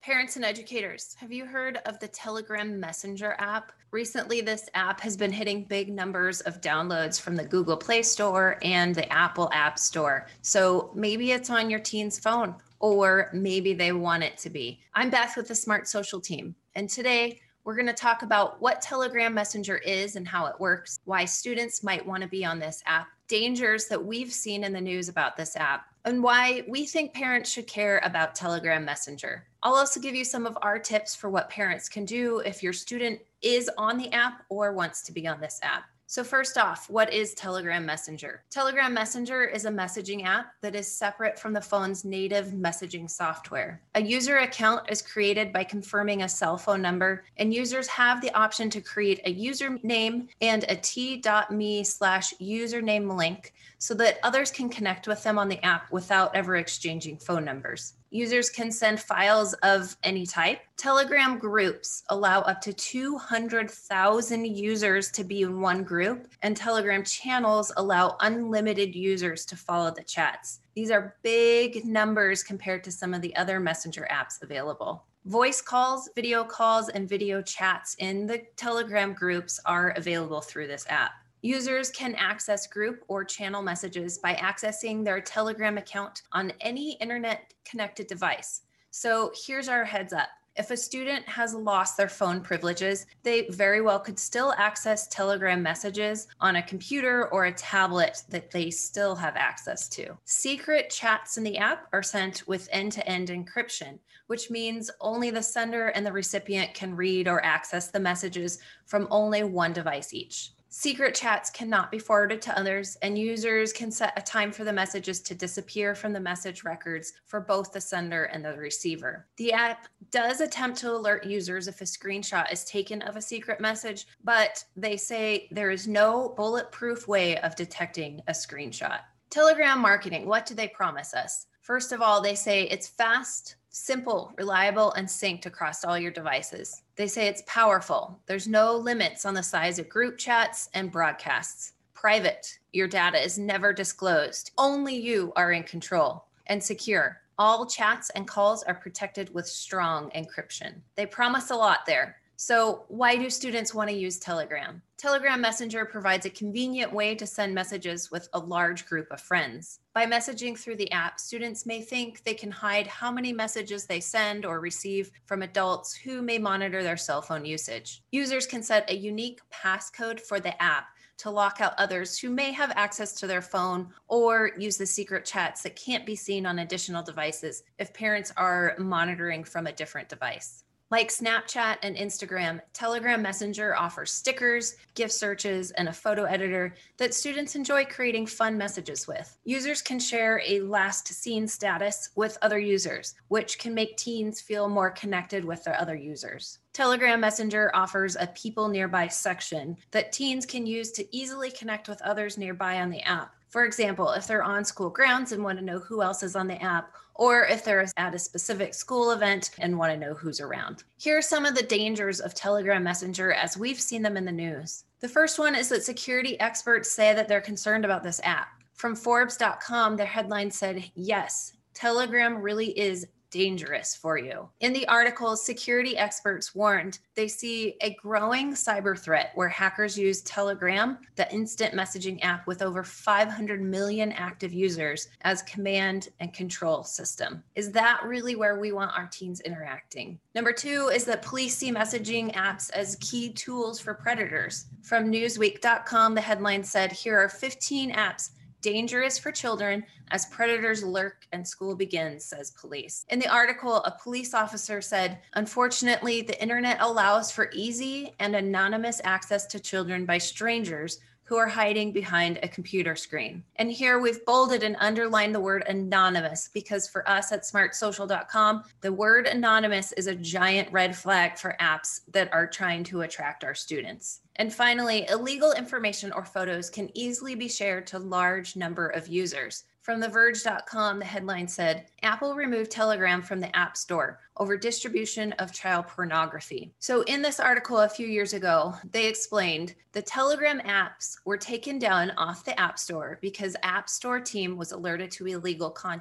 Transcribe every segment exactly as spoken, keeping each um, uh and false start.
Parents and educators, have you heard of the Telegram Messenger app? Recently, this app has been hitting big numbers of downloads from the Google Play Store and the Apple App Store. So maybe it's on your teen's phone, or maybe they want it to be. I'm Beth with the Smart Social team, and today we're going to talk about what Telegram Messenger is and how it works, why students might want to be on this app, dangers that we've seen in the news about this app, and why we think parents should care about Telegram Messenger. I'll also give you some of our tips for what parents can do if your student is on the app or wants to be on this app. So first off, what is Telegram Messenger? Telegram Messenger is a messaging app that is separate from the phone's native messaging software. A user account is created by confirming a cell phone number, and users have the option to create a username and a t.me slash username link so that others can connect with them on the app without ever exchanging phone numbers. Users can send files of any type. Telegram groups allow up to two hundred thousand users to be in one group, and Telegram channels allow unlimited users to follow the chats. These are big numbers compared to some of the other messenger apps available. Voice calls, video calls, and video chats in the Telegram groups are available through this app. Users can access group or channel messages by accessing their Telegram account on any internet-connected device. So here's our heads up. If a student has lost their phone privileges, they very well could still access Telegram messages on a computer or a tablet that they still have access to. Secret chats in the app are sent with end-to-end encryption, which means only the sender and the recipient can read or access the messages from only one device each. Secret chats cannot be forwarded to others, and users can set a time for the messages to disappear from the message records for both the sender and the receiver. The app does attempt to alert users if a screenshot is taken of a secret message, but they say there is no bulletproof way of detecting a screenshot. Telegram marketing, what do they promise us? First of all, they say it's fast, simple, reliable, and synced across all your devices. They say it's powerful. There's no limits on the size of group chats and broadcasts. Private, your data is never disclosed. Only you are in control. And secure, all chats and calls are protected with strong encryption. They promise a lot there. So why do students want to use Telegram? Telegram Messenger provides a convenient way to send messages with a large group of friends. By messaging through the app, students may think they can hide how many messages they send or receive from adults who may monitor their cell phone usage. Users can set a unique passcode for the app to lock out others who may have access to their phone, or use the secret chats that can't be seen on additional devices if parents are monitoring from a different device. Like Snapchat and Instagram, Telegram Messenger offers stickers, gift searches, and a photo editor that students enjoy creating fun messages with. Users can share a last seen status with other users, which can make teens feel more connected with their other users. Telegram Messenger offers a people nearby section that teens can use to easily connect with others nearby on the app. For example, if they're on school grounds and want to know who else is on the app, or if they're at a specific school event and want to know who's around. Here are some of the dangers of Telegram Messenger as we've seen them in the news. The first one is that security experts say that they're concerned about this app. From Forbes dot com, their headline said, yes, Telegram really is dangerous for you. In the article, security experts warned they see a growing cyber threat where hackers use Telegram, the instant messaging app with over five hundred million active users, as command and control system. Is that really where we want our teens interacting? Number two is that police see messaging apps as key tools for predators. From Newsweek dot com, the headline said, here are fifteen apps dangerous for children as predators lurk and school begins, says police. In the article, a police officer said, unfortunately, the internet allows for easy and anonymous access to children by strangers who are hiding behind a computer screen. And here we've bolded and underlined the word anonymous because for us at smart social dot com, the word anonymous is a giant red flag for apps that are trying to attract our students. And finally, illegal information or photos can easily be shared to a large number of users. From the verge dot com, the headline said, Apple removed Telegram from the App Store over distribution of child pornography. So in this article a few years ago, they explained the Telegram apps were taken down off the App Store because App Store team was alerted to illegal content.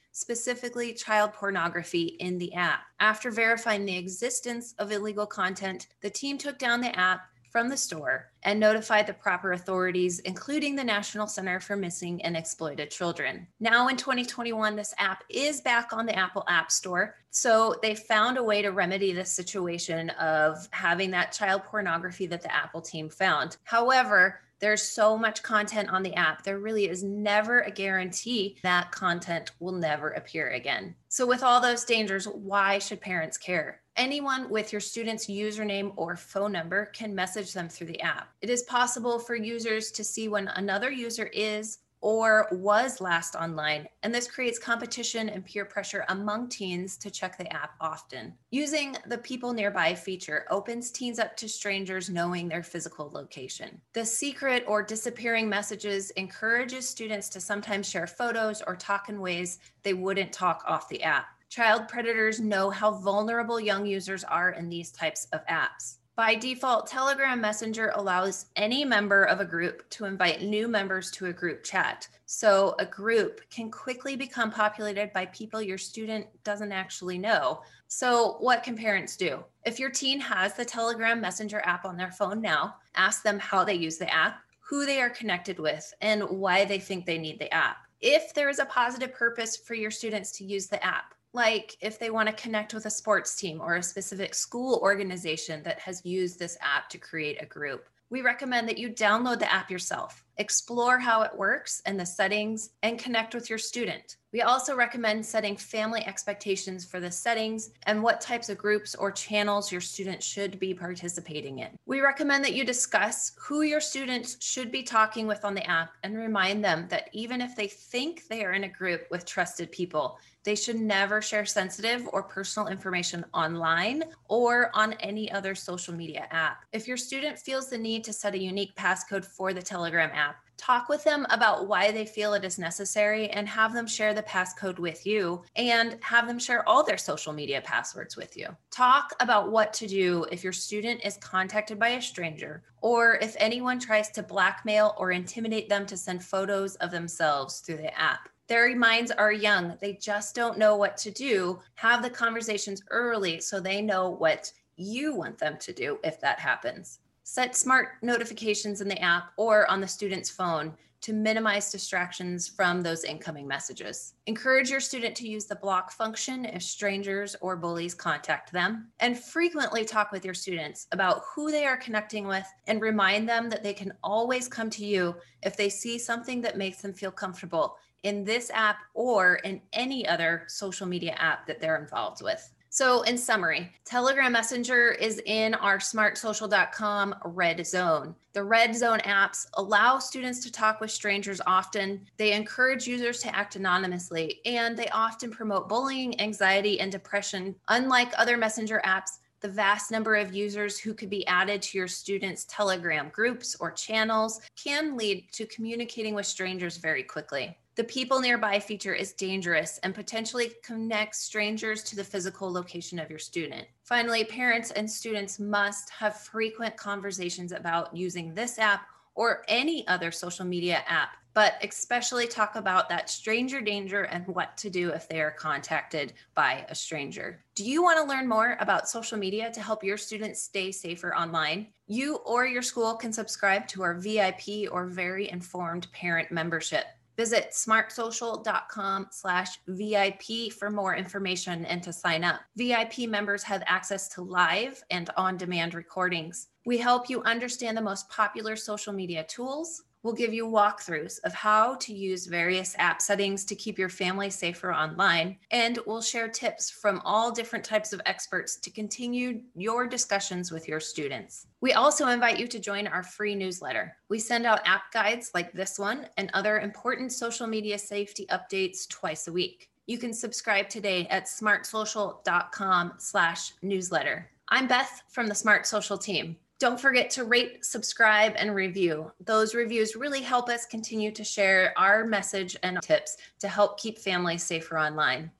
specifically child pornography in the app. After verifying the existence of illegal content, the team took down the app from the store and notified the proper authorities, including the National Center for Missing and Exploited Children. Now in twenty twenty-one, this app is back on the Apple App Store. So they found a way to remedy this situation of having that child pornography that the Apple team found. However, there's so much content on the app. There really is never a guarantee that content will never appear again. So with all those dangers, why should parents care? Anyone with your student's username or phone number can message them through the app. It is possible for users to see when another user is or was last online, and this creates competition and peer pressure among teens to check the app often. Using the People Nearby feature opens teens up to strangers knowing their physical location. The secret or disappearing messages encourages students to sometimes share photos or talk in ways they wouldn't talk off the app. Child predators know how vulnerable young users are in these types of apps. By default, Telegram Messenger allows any member of a group to invite new members to a group chat. So a group can quickly become populated by people your student doesn't actually know. So what can parents do? If your teen has the Telegram Messenger app on their phone now, ask them how they use the app, who they are connected with, and why they think they need the app. If there is a positive purpose for your students to use the app, like if they want to connect with a sports team or a specific school organization that has used this app to create a group, we recommend that you download the app yourself, explore how it works and the settings, and connect with your student. We also recommend setting family expectations for the settings and what types of groups or channels your student should be participating in. We recommend that you discuss who your students should be talking with on the app and remind them that even if they think they are in a group with trusted people, they should never share sensitive or personal information online or on any other social media app. If your student feels the need to set a unique passcode for the Telegram app, talk with them about why they feel it is necessary and have them share the passcode with you and have them share all their social media passwords with you. Talk about what to do if your student is contacted by a stranger or if anyone tries to blackmail or intimidate them to send photos of themselves through the app. Their minds are young. They just don't know what to do. Have the conversations early so they know what you want them to do if that happens. Set smart notifications in the app or on the student's phone to minimize distractions from those incoming messages. Encourage your student to use the block function if strangers or bullies contact them, and frequently talk with your students about who they are connecting with and remind them that they can always come to you if they see something that makes them feel comfortable in this app or in any other social media app that they're involved with. So in summary, Telegram Messenger is in our smart social dot com red zone. The red zone apps allow students to talk with strangers often. They encourage users to act anonymously, and they often promote bullying, anxiety, and depression. Unlike other messenger apps, the vast number of users who could be added to your students' Telegram groups or channels can lead to communicating with strangers very quickly. The People Nearby feature is dangerous and potentially connects strangers to the physical location of your student. Finally, parents and students must have frequent conversations about using this app or any other social media app, but especially talk about that stranger danger and what to do if they are contacted by a stranger. Do you want to learn more about social media to help your students stay safer online? You or your school can subscribe to our V I P or Very Informed Parent membership. Visit smart social dot com slash V I P for more information and to sign up. V I P members have access to live and on-demand recordings. We help you understand the most popular social media tools. We'll give you walkthroughs of how to use various app settings to keep your family safer online, and we'll share tips from all different types of experts to continue your discussions with your students. We also invite you to join our free newsletter. We send out app guides like this one and other important social media safety updates twice a week. You can subscribe today at smart social dot com slash newsletter. I'm Beth from the Smart Social team. Don't forget to rate, subscribe, and review. Those reviews really help us continue to share our message and tips to help keep families safer online.